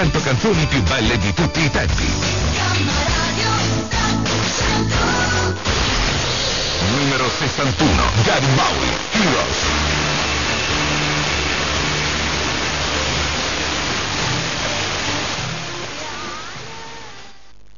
100 canzoni più belle di tutti i tempi. Numero 61, Gary Bauer.